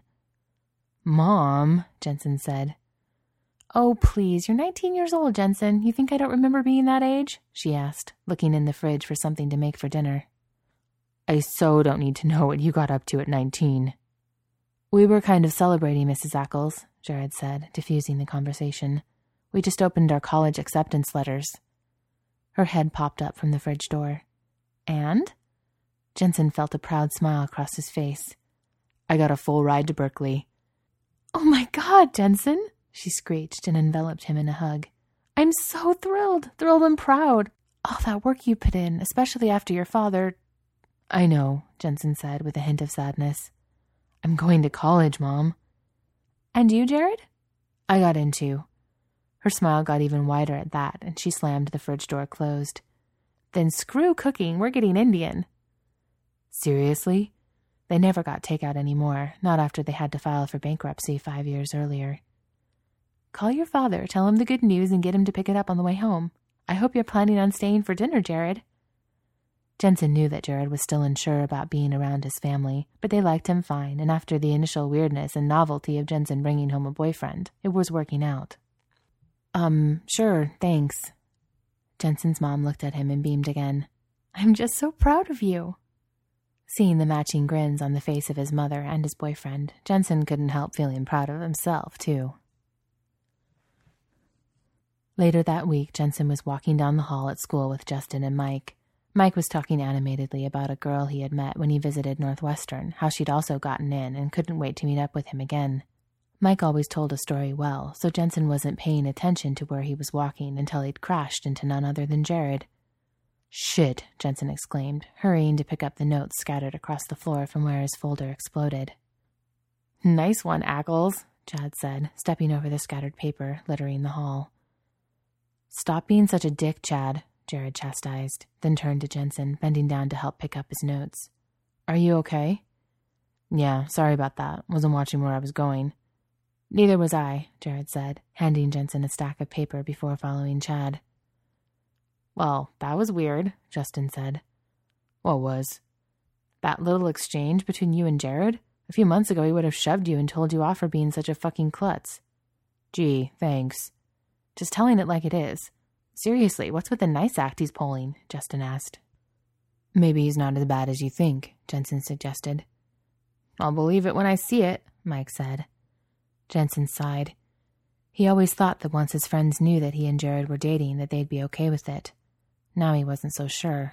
Mom, Jensen said. Oh, please, you're 19 years old, Jensen. You think I don't remember being that age? She asked, looking in the fridge for something to make for dinner. I so don't need to know what you got up to at 19. We were kind of celebrating, Mrs. Ackles, Jared said, diffusing the conversation. We just opened our college acceptance letters. Her head popped up from the fridge door. And? Jensen felt a proud smile cross his face. I got a full ride to Berkeley. Oh my God, Jensen, she screeched and enveloped him in a hug. I'm so thrilled and proud. All that work you put in, especially after your father... I know, Jensen said with a hint of sadness. I'm going to college, Mom. And you, Jared? I got in too. Her smile got even wider at that, and she slammed the fridge door closed. Then screw cooking, we're getting Indian. Seriously? They never got takeout anymore, not after they had to file for bankruptcy 5 years earlier. Call your father, tell him the good news, and get him to pick it up on the way home. I hope you're planning on staying for dinner, Jared. Jensen knew that Jared was still unsure about being around his family, but they liked him fine, and after the initial weirdness and novelty of Jensen bringing home a boyfriend, it was working out. Sure, thanks. Jensen's mom looked at him and beamed again. I'm just so proud of you. Seeing the matching grins on the face of his mother and his boyfriend, Jensen couldn't help feeling proud of himself, too. Later that week, Jensen was walking down the hall at school with Justin and Mike. Mike was talking animatedly about a girl he had met when he visited Northwestern, how she'd also gotten in and couldn't wait to meet up with him again. Mike always told a story well, so Jensen wasn't paying attention to where he was walking until he'd crashed into none other than Jared. Shit, Jensen exclaimed, hurrying to pick up the notes scattered across the floor from where his folder exploded. Nice one, Ackles, Chad said, stepping over the scattered paper littering the hall. Stop being such a dick, Chad, Jared chastised, then turned to Jensen, bending down to help pick up his notes. Are you okay? Yeah, sorry about that. Wasn't watching where I was going. Neither was I, Jared said, handing Jensen a stack of paper before following Chad. Well, that was weird, Justin said. What was? That little exchange between you and Jared? A few months ago he would have shoved you and told you off for being such a fucking klutz. Gee, thanks. Just telling it like it is. Seriously, what's with the nice act he's pulling? Justin asked. Maybe he's not as bad as you think, Jensen suggested. I'll believe it when I see it, Mike said. Jensen sighed. He always thought that once his friends knew that he and Jared were dating, that they'd be okay with it. Now he wasn't so sure.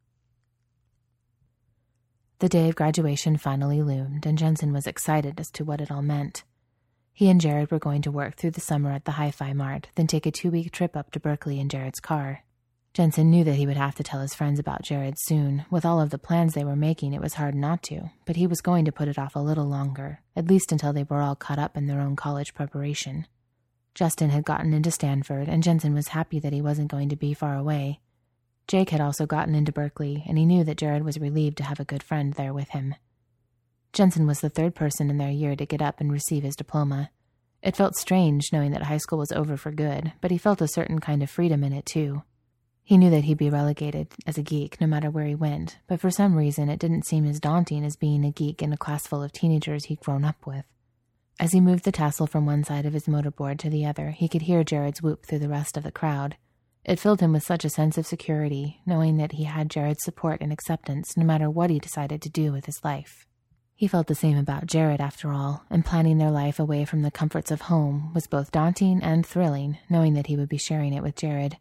The day of graduation finally loomed, and Jensen was excited as to what it all meant. He and Jared were going to work through the summer at the Hi-Fi Mart, then take a 2-week trip up to Berkeley in Jared's car. Jensen knew that he would have to tell his friends about Jared soon. With all of the plans they were making, it was hard not to, but he was going to put it off a little longer, at least until they were all caught up in their own college preparation. Justin had gotten into Stanford, and Jensen was happy that he wasn't going to be far away. Jake had also gotten into Berkeley, and he knew that Jared was relieved to have a good friend there with him. Jensen was the third person in their year to get up and receive his diploma. It felt strange knowing that high school was over for good, but he felt a certain kind of freedom in it too. He knew that he'd be relegated as a geek no matter where he went, but for some reason it didn't seem as daunting as being a geek in a class full of teenagers he'd grown up with. As he moved the tassel from one side of his motorboard to the other, he could hear Jared's whoop through the rest of the crowd. It filled him with such a sense of security, knowing that he had Jared's support and acceptance no matter what he decided to do with his life. He felt the same about Jared, after all, and planning their life away from the comforts of home was both daunting and thrilling, knowing that he would be sharing it with Jared.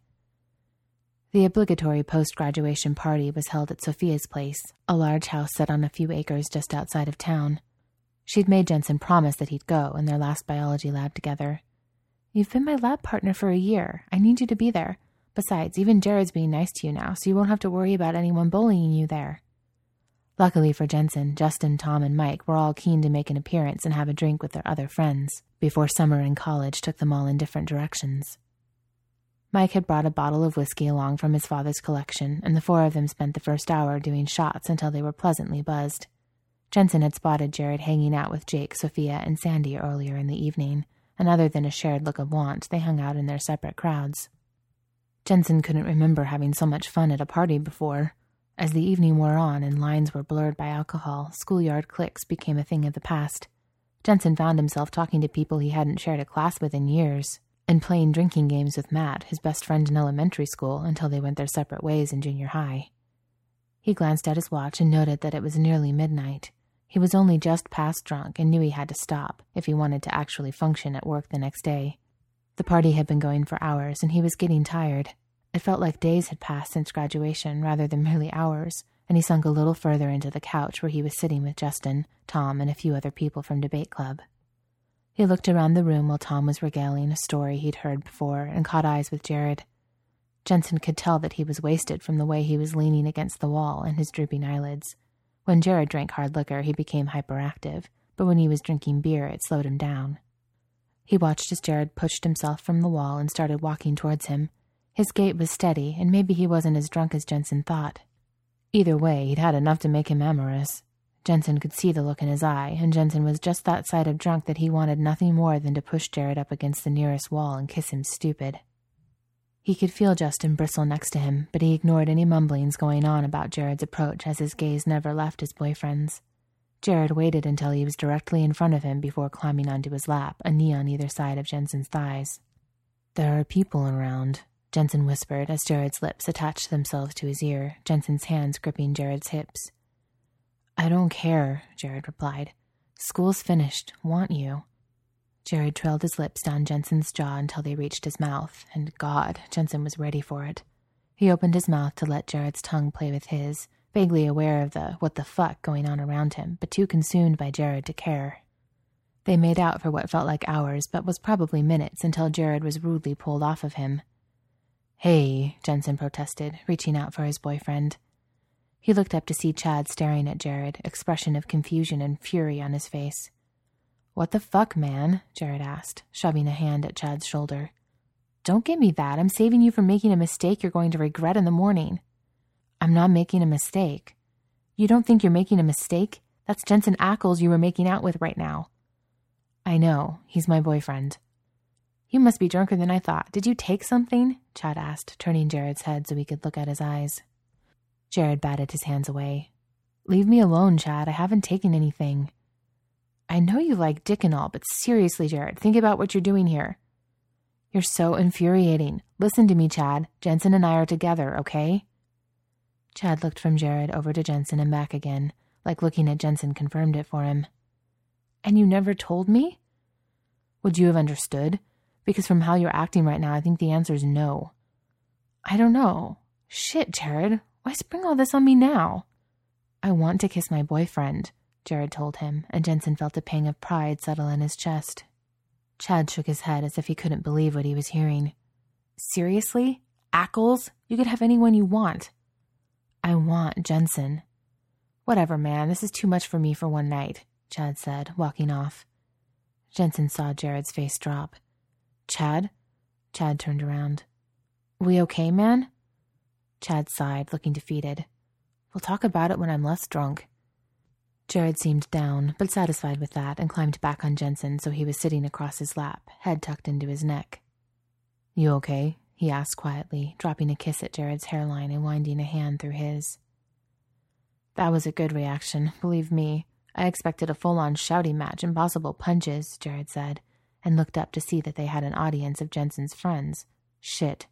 The obligatory post-graduation party was held at Sophia's place, a large house set on a few acres just outside of town. She'd made Jensen promise that he'd go in their last biology lab together. You've been my lab partner for a year. I need you to be there. Besides, even Jared's being nice to you now, so you won't have to worry about anyone bullying you there. Luckily for Jensen, Justin, Tom, and Mike were all keen to make an appearance and have a drink with their other friends, before summer and college took them all in different directions. Mike had brought a bottle of whiskey along from his father's collection, and the four of them spent the first hour doing shots until they were pleasantly buzzed. Jensen had spotted Jared hanging out with Jake, Sophia, and Sandy earlier in the evening, and other than a shared look of want, they hung out in their separate crowds. Jensen couldn't remember having so much fun at a party before. As the evening wore on and lines were blurred by alcohol, schoolyard cliques became a thing of the past. Jensen found himself talking to people he hadn't shared a class with in years, and playing drinking games with Matt, his best friend in elementary school, until they went their separate ways in junior high. He glanced at his watch and noted that it was nearly midnight. He was only just past drunk and knew he had to stop if he wanted to actually function at work the next day. The party had been going for hours, and he was getting tired. It felt like days had passed since graduation rather than merely hours, and he sunk a little further into the couch where he was sitting with Justin, Tom, and a few other people from debate club. He looked around the room while Tom was regaling a story he'd heard before and caught eyes with Jared. Jensen could tell that he was wasted from the way he was leaning against the wall and his drooping eyelids. When Jared drank hard liquor, he became hyperactive, but when he was drinking beer, it slowed him down. He watched as Jared pushed himself from the wall and started walking towards him. His gait was steady, and maybe he wasn't as drunk as Jensen thought. Either way, he'd had enough to make him amorous. Jensen could see the look in his eye, and Jensen was just that side of drunk that he wanted nothing more than to push Jared up against the nearest wall and kiss him stupid. He could feel Justin bristle next to him, but he ignored any mumblings going on about Jared's approach as his gaze never left his boyfriend's. Jared waited until he was directly in front of him before climbing onto his lap, a knee on either side of Jensen's thighs. "There are people around," Jensen whispered as Jared's lips attached themselves to his ear, Jensen's hands gripping Jared's hips. "I don't care," Jared replied. "School's finished. Want you." Jared trailed his lips down Jensen's jaw until they reached his mouth, and God, Jensen was ready for it. He opened his mouth to let Jared's tongue play with his, vaguely aware of the what the fuck going on around him, but too consumed by Jared to care. They made out for what felt like hours, but was probably minutes until Jared was rudely pulled off of him. "Hey," Jensen protested, reaching out for his boyfriend. He looked up to see Chad staring at Jared, expression of confusion and fury on his face. "What the fuck, man?" Jared asked, shoving a hand at Chad's shoulder. "Don't give me that. I'm saving you from making a mistake you're going to regret in the morning." "I'm not making a mistake." "You don't think you're making a mistake? That's Jensen Ackles you were making out with right now." "I know. He's my boyfriend." "You must be drunker than I thought. Did you take something?" Chad asked, turning Jared's head so he could look at his eyes. Jared batted his hands away. "Leave me alone, Chad. I haven't taken anything." "I know you like dick and all, but seriously, Jared, think about what you're doing here." "You're so infuriating. Listen to me, Chad. Jensen and I are together, okay?" Chad looked from Jared over to Jensen and back again, like looking at Jensen confirmed it for him. "And you never told me?" "Would you have understood? Because from how you're acting right now, I think the answer is no." "I don't know. Shit, Jared. Why spring all this on me now?" "I want to kiss my boyfriend," Jared told him, and Jensen felt a pang of pride settle in his chest. Chad shook his head as if he couldn't believe what he was hearing. "Seriously? Ackles? You could have anyone you want." "I want Jensen." "Whatever, man. This is too much for me for one night," Chad said, walking off. Jensen saw Jared's face drop. "Chad?" Chad turned around. "We okay, man?" Chad sighed, looking defeated. "We'll talk about it when I'm less drunk." Jared seemed down, but satisfied with that, and climbed back on Jensen so he was sitting across his lap, head tucked into his neck. "You okay?" he asked quietly, dropping a kiss at Jared's hairline and winding a hand through his. "That was a good reaction, believe me. I expected a full-on shouting match and possible punches," Jared said, and looked up to see that they had an audience of Jensen's friends. "Shit."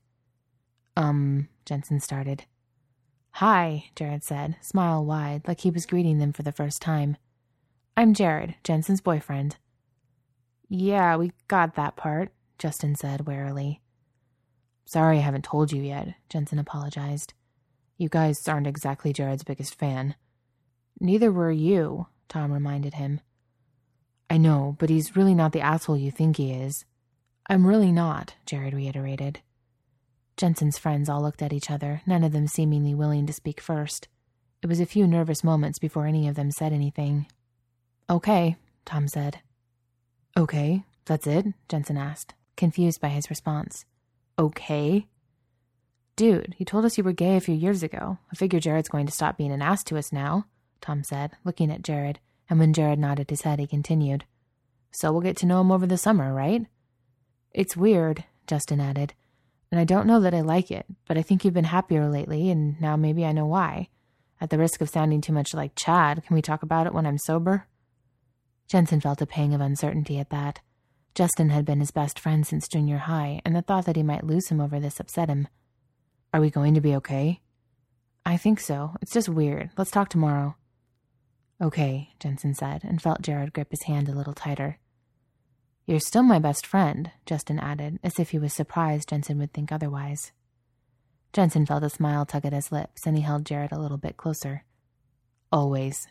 Jensen started. "Hi," Jared said, smile wide, like he was greeting them for the first time. "I'm Jared, Jensen's boyfriend." "Yeah, we got that part," Justin said warily. "Sorry I haven't told you yet," Jensen apologized. "You guys aren't exactly Jared's biggest fan." "Neither were you," Tom reminded him. "I know, but he's really not the asshole you think he is." "I'm really not," Jared reiterated. Jensen's friends all looked at each other, none of them seemingly willing to speak first. It was a few nervous moments before any of them said anything. "Okay," Tom said. "Okay, that's it?" Jensen asked, confused by his response. "Okay?" "Dude, you told us you were gay a few years ago. I figure Jared's going to stop being an ass to us now," Tom said, looking at Jared, and when Jared nodded his head, he continued. "So we'll get to know him over the summer, right?" "It's weird," Justin added, "and I don't know that I like it, but I think you've been happier lately, and now maybe I know why. At the risk of sounding too much like Chad, can we talk about it when I'm sober?" Jensen felt a pang of uncertainty at that. Justin had been his best friend since junior high, and the thought that he might lose him over this upset him. "Are we going to be okay?" "I think so. It's just weird. Let's talk tomorrow." "Okay," Jensen said, and felt Jared grip his hand a little tighter. "You're still my best friend," Justin added, as if he was surprised Jensen would think otherwise. Jensen felt a smile tug at his lips, and he held Jared a little bit closer. "Always."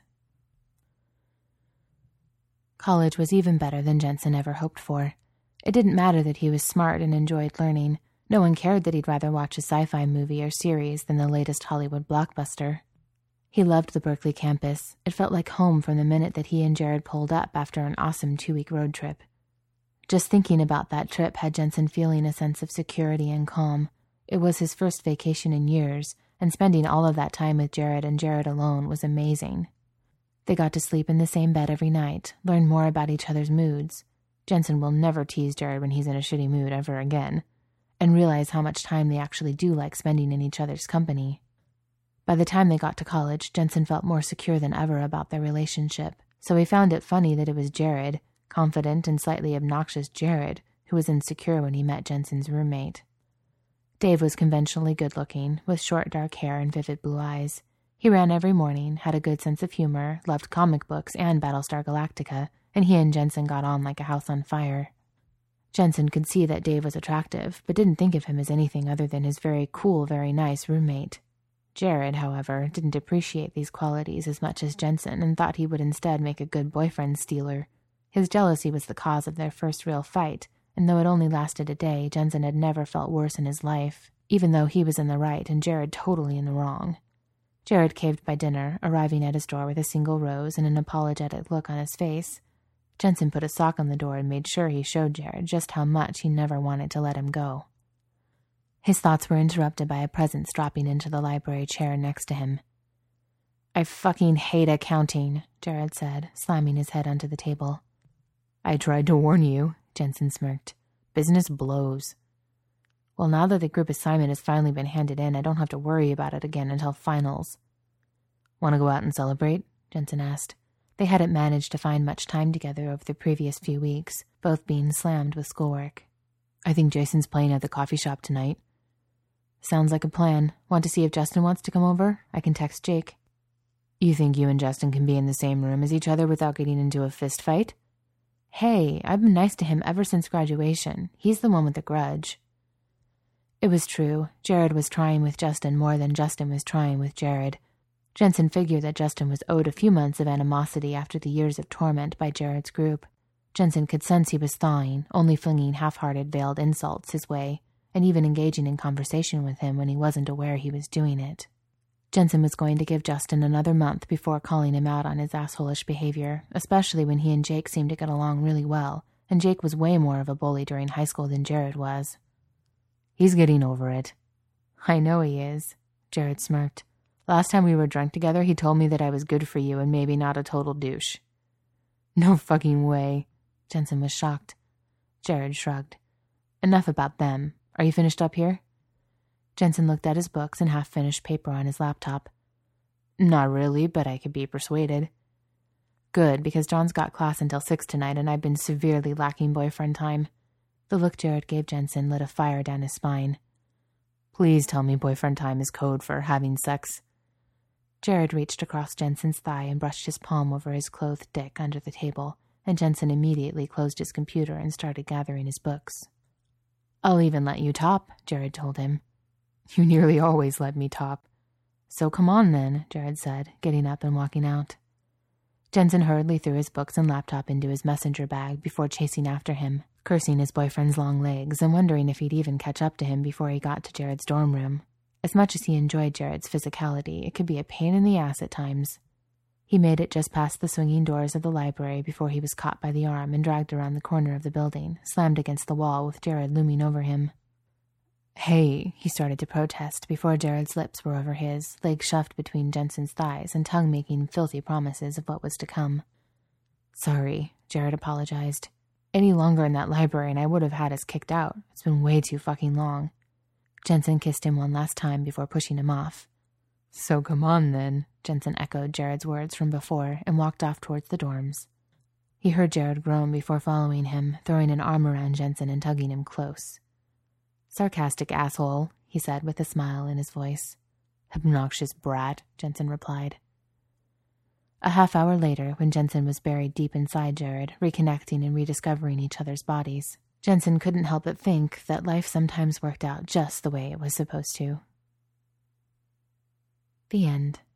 College was even better than Jensen ever hoped for. It didn't matter that he was smart and enjoyed learning. No one cared that he'd rather watch a sci-fi movie or series than the latest Hollywood blockbuster. He loved the Berkeley campus. It felt like home from the minute that he and Jared pulled up after an awesome 2-week road trip. Just thinking about that trip had Jensen feeling a sense of security and calm. It was his first vacation in years, and spending all of that time with Jared and Jared alone was amazing. They got to sleep in the same bed every night, learn more about each other's moods. Jensen will never tease Jared when he's in a shitty mood ever again, and realize how much time they actually do like spending in each other's company. By the time they got to college, Jensen felt more secure than ever about their relationship, so he found it funny that it was Jared, confident and slightly obnoxious Jared, who was insecure when he met Jensen's roommate. Dave was conventionally good-looking, with short dark hair and vivid blue eyes. He ran every morning, had a good sense of humor, loved comic books and Battlestar Galactica, and he and Jensen got on like a house on fire. Jensen could see that Dave was attractive, but didn't think of him as anything other than his very cool, very nice roommate. Jared, however, didn't appreciate these qualities as much as Jensen and thought he would instead make a good boyfriend stealer. His jealousy was the cause of their first real fight, and though it only lasted a day, Jensen had never felt worse in his life, even though he was in the right and Jared totally in the wrong. Jared caved by dinner, arriving at his door with a single rose and an apologetic look on his face. Jensen put a sock on the door and made sure he showed Jared just how much he never wanted to let him go. His thoughts were interrupted by a presence dropping into the library chair next to him. "I fucking hate accounting," Jared said, slamming his head onto the table. "I tried to warn you," Jensen smirked. "Business blows." "Well, now that the group assignment has finally been handed in, I don't have to worry about it again until finals." "Want to go out and celebrate?" Jensen asked. They hadn't managed to find much time together over the previous few weeks, both being slammed with schoolwork. "I think Jason's playing at the coffee shop tonight." "Sounds like a plan. Want to see if Justin wants to come over? I can text Jake." "You think you and Justin can be in the same room as each other without getting into a fist fight?" "Hey, I've been nice to him ever since graduation. He's the one with the grudge." It was true. Jared was trying with Justin more than Justin was trying with Jared. Jensen figured that Justin was owed a few months of animosity after the years of torment by Jared's group. Jensen could sense he was thawing, only flinging half-hearted veiled insults his way, and even engaging in conversation with him when he wasn't aware he was doing it. Jensen was going to give Justin another month before calling him out on his asshole-ish behavior, especially when he and Jake seemed to get along really well, and Jake was way more of a bully during high school than Jared was. "He's getting over it." "I know he is," Jared smirked. "Last time we were drunk together, he told me that I was good for you and maybe not a total douche." "No fucking way." Jensen was shocked. Jared shrugged. "Enough about them. Are you finished up here?" Jensen looked at his books and half-finished paper on his laptop. "Not really, but I could be persuaded." "Good, because John's got class until 6 tonight and I've been severely lacking boyfriend time." The look Jared gave Jensen lit a fire down his spine. "Please tell me boyfriend time is code for having sex." Jared reached across Jensen's thigh and brushed his palm over his clothed dick under the table, and Jensen immediately closed his computer and started gathering his books. "I'll even let you top," Jared told him. "You nearly always let me top." "So come on then," Jared said, getting up and walking out. Jensen hurriedly threw his books and laptop into his messenger bag before chasing after him, cursing his boyfriend's long legs and wondering if he'd even catch up to him before he got to Jared's dorm room. As much as he enjoyed Jared's physicality, it could be a pain in the ass at times. He made it just past the swinging doors of the library before he was caught by the arm and dragged around the corner of the building, slammed against the wall with Jared looming over him. "Hey," he started to protest before Jared's lips were over his, legs shoved between Jensen's thighs and tongue making filthy promises of what was to come. "Sorry," Jared apologized. "Any longer in that library and I would have had us kicked out. It's been way too fucking long." Jensen kissed him one last time before pushing him off. "So come on then," Jensen echoed Jared's words from before and walked off towards the dorms. He heard Jared groan before following him, throwing an arm around Jensen and tugging him close. "Sarcastic asshole," he said with a smile in his voice. "Obnoxious brat," Jensen replied. A half-hour later, when Jensen was buried deep inside Jared, reconnecting and rediscovering each other's bodies, Jensen couldn't help but think that life sometimes worked out just the way it was supposed to. The end.